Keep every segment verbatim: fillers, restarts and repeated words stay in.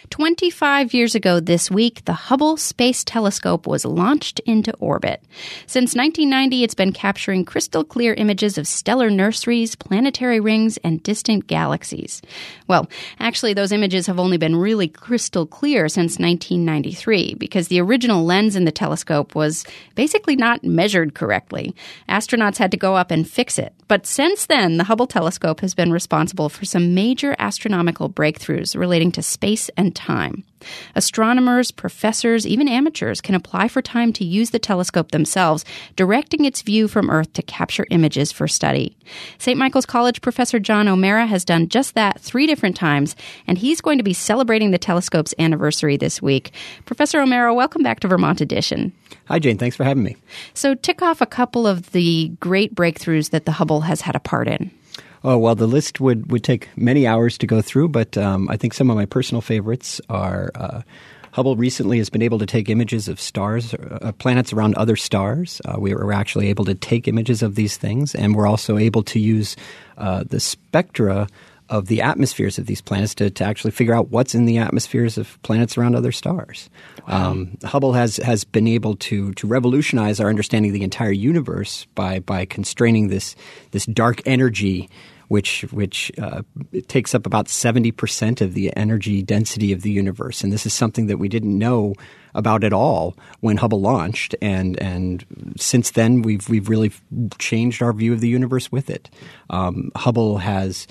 twenty-five years ago this week, the Hubble Space Telescope was launched into orbit. Since nineteen ninety, it's been capturing crystal clear images of stellar nurseries, planetary rings, and distant galaxies. Well, actually, those images have only been really crystal clear since nineteen ninety-three, because the original lens in the telescope was basically not measured correctly. Astronauts had to go up and fix it. But since then, the Hubble telescope has been responsible for some major astronomical breakthroughs relating to space and time. Astronomers, professors, even amateurs can apply for time to use the telescope themselves, directing its view from Earth to capture images for study. Saint Michael's College professor John O'Mara has done just that three different times, and he's going to be celebrating the telescope's anniversary this week. Professor O'Mara, welcome back to Vermont Edition. Hi, Jane. Thanks for having me. So tick off a couple of the great breakthroughs that the Hubble has had a part in. Oh, well, the list would, would take many hours to go through, but um, I think some of my personal favorites are uh, Hubble recently has been able to take images of stars, uh, planets around other stars. Uh, we were actually able to take images of these things, and we're also able to use uh, the spectra of the atmospheres of these planets to, to actually figure out what's in the atmospheres of planets around other stars. Wow. Um, Hubble has has been able to to revolutionize our understanding of the entire universe by by constraining this this dark energy, which which uh, it takes up about seventy percent of the energy density of the universe. And this is something that we didn't know about at all when Hubble launched, and and since then we've we've really changed our view of the universe with it. Um, Hubble has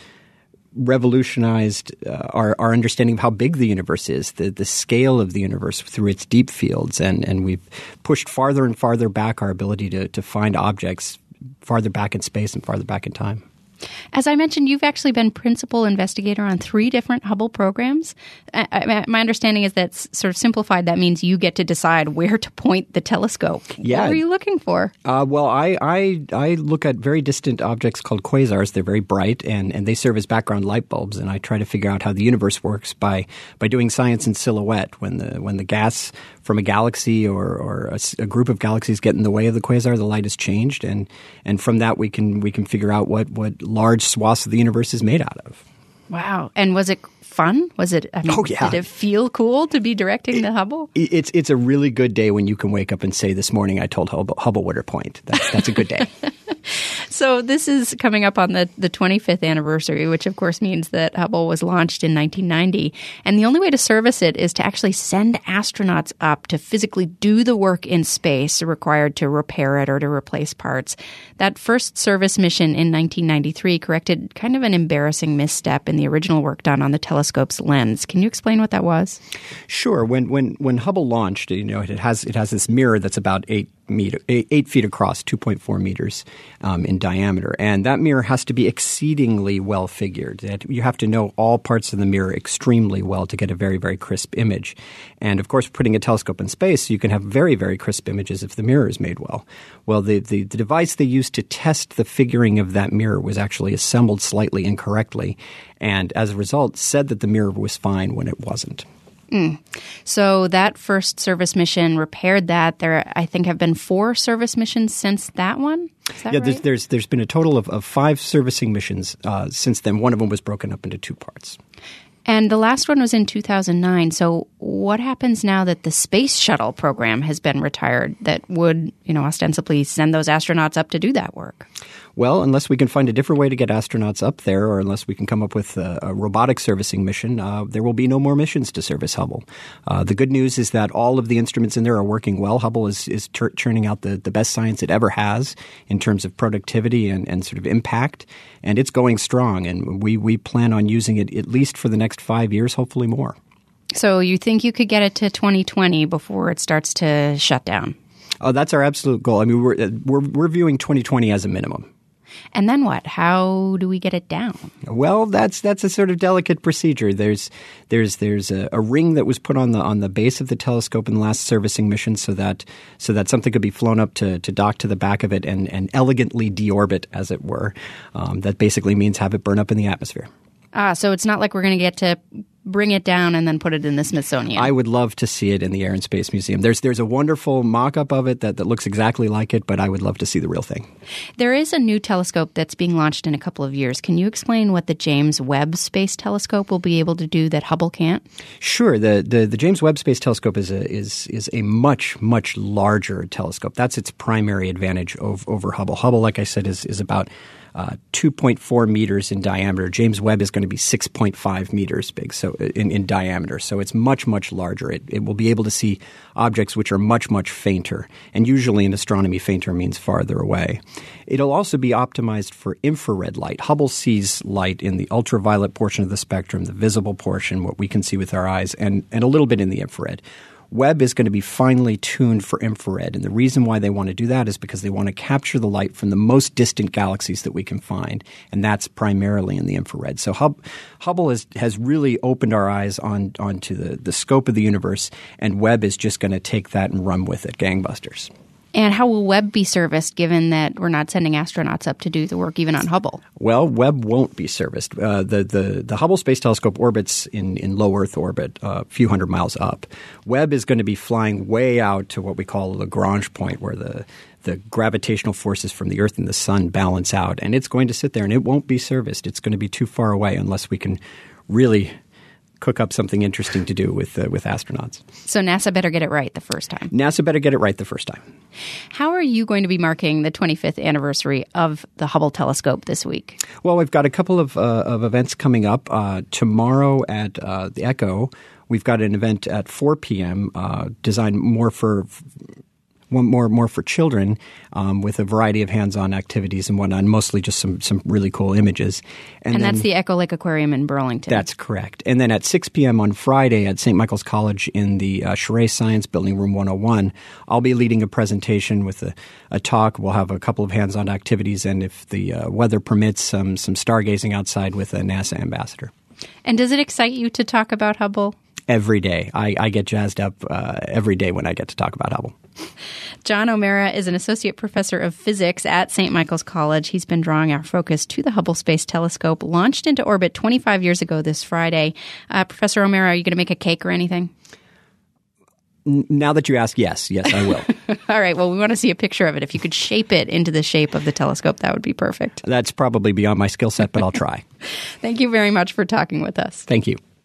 revolutionized uh, our, our understanding of how big the universe is, the, the scale of the universe through its deep fields, and, and we've pushed farther and farther back our ability to, to find objects farther back in space and farther back in time. As I mentioned, you've actually been principal investigator on three different Hubble programs. Uh, my understanding is that, sort of simplified, that means you get to decide where to point the telescope. Yeah. What are you looking for? Uh, well, I, I I look at very distant objects called quasars. They're very bright, and, and they serve as background light bulbs. And I try to figure out how the universe works by by doing science in silhouette. When the when the gas from a galaxy or, or a, a group of galaxies get in the way of the quasar, the light is changed, and and from that we can we can figure out what what large swaths of the universe is made out of. Wow. And was it fun? Was it, I mean, oh, yeah. Did it feel cool to be directing it, the Hubble? It's it's a really good day when you can wake up and say, this morning I told Hubble, Hubble where to point. That's, that's a good day. So this is coming up on the, the twenty-fifth anniversary, which of course means that Hubble was launched in nineteen ninety. And the only way to service it is to actually send astronauts up to physically do the work in space required to repair it or to replace parts. That first service mission in nineteen ninety-three corrected kind of an embarrassing misstep in the original work done on the telescope's lens. Can you explain what that was? Sure. When when when Hubble launched, you know, it has it has this mirror that's about eight meter, eight, eight feet across, two point four meters um, in diameter, and that mirror has to be exceedingly well figured. You have to know all parts of the mirror extremely well to get a very very crisp image. And of course, putting a telescope in space, you can have very very crisp images if the mirror is made well. Well, the the, the device they used to test the figuring of that mirror was actually assembled slightly incorrectly, and as a result, said that the mirror was fine when it wasn't. Mm. So that first service mission repaired that. There, I think, have been four service missions since that one. Is that yeah, right? there's, there's there's been a total of, of five servicing missions uh, since then. One of them was broken up into two parts. And the last one was in two thousand nine. So what happens now that the space shuttle program has been retired that would, you know, ostensibly send those astronauts up to do that work? Well, unless we can find a different way to get astronauts up there, or unless we can come up with a, a robotic servicing mission, uh, there will be no more missions to service Hubble. Uh, the good news is that all of the instruments in there are working well. Hubble is, is tur- churning out the, the best science it ever has in terms of productivity and, and sort of impact, and it's going strong. And we, we plan on using it at least for the next five years, hopefully more. So you think you could get it to twenty twenty before it starts to shut down? Oh, that's our absolute goal. I mean, we're we're, we're viewing twenty twenty as a minimum. And then what? How do we get it down? Well, that's that's a sort of delicate procedure. There's there's there's a, a ring that was put on the on the base of the telescope in the last servicing mission, so that so that something could be flown up to, to dock to the back of it and, and elegantly deorbit, as it were. Um, that basically means have it burn up in the atmosphere. Ah, so it's not like we're going to get to bring it down and then put it in the Smithsonian. I would love to see it in the Air and Space Museum. There's there's a wonderful mock-up of it that, that looks exactly like it, but I would love to see the real thing. There is a new telescope that's being launched in a couple of years. Can you explain what the James Webb Space Telescope will be able to do that Hubble can't? Sure. The the, the James Webb Space Telescope is a is is a much much larger telescope. That's its primary advantage over, over Hubble. Hubble, like I said, is is about Uh, two point four meters in diameter. James Webb is going to be six point five meters big, so in, in diameter. So it's much, much larger. It, it will be able to see objects which are much, much fainter. And usually in astronomy, fainter means farther away. It'll also be optimized for infrared light. Hubble sees light in the ultraviolet portion of the spectrum, the visible portion, what we can see with our eyes, and, and a little bit in the infrared. Webb is going to be finely tuned for infrared, and the reason why they want to do that is because they want to capture the light from the most distant galaxies that we can find, and that's primarily in the infrared. So Hub, Hubble is, has really opened our eyes on onto the, the scope of the universe, and Webb is just going to take that and run with it, gangbusters. And how will Webb be serviced, given that we're not sending astronauts up to do the work even on Hubble? Well, Webb won't be serviced. Uh, the, the, the Hubble Space Telescope orbits in, in low Earth orbit, uh, a few hundred miles up. Webb is going to be flying way out to what we call a Lagrange point, where the the gravitational forces from the Earth and the Sun balance out. And it's going to sit there, and it won't be serviced. It's going to be too far away unless we can really cook up something interesting to do with uh, with astronauts. So NASA better get it right the first time. NASA better get it right the first time. How are you going to be marking the twenty-fifth anniversary of the Hubble telescope this week? Well, we've got a couple of, uh, of events coming up. Uh, tomorrow at uh, the Echo, we've got an event at four p.m. Uh, designed more for One more more for children, um, with a variety of hands-on activities and whatnot, mostly just some, some really cool images. And, and then, that's the Echo Lake Aquarium in Burlington. That's correct. And then at six p.m. on Friday at Saint Michael's College in the uh, Charest Science Building, room one oh one, I'll be leading a presentation with a, a talk. We'll have a couple of hands-on activities, and if the uh, weather permits, some, some stargazing outside with a NASA ambassador. And does it excite you to talk about Hubble? Every day. I, I get jazzed up uh, every day when I get to talk about Hubble. John O'Mara is an associate professor of physics at Saint Michael's College. He's been drawing our focus to the Hubble Space Telescope, launched into orbit twenty-five years ago this Friday. Uh, Professor O'Mara, are you going to make a cake or anything? N- now that you ask, yes. Yes, I will. All right. Well, we want to see a picture of it. If you could shape it into the shape of the telescope, that would be perfect. That's probably beyond my skill set, but I'll try. Thank you very much for talking with us. Thank you.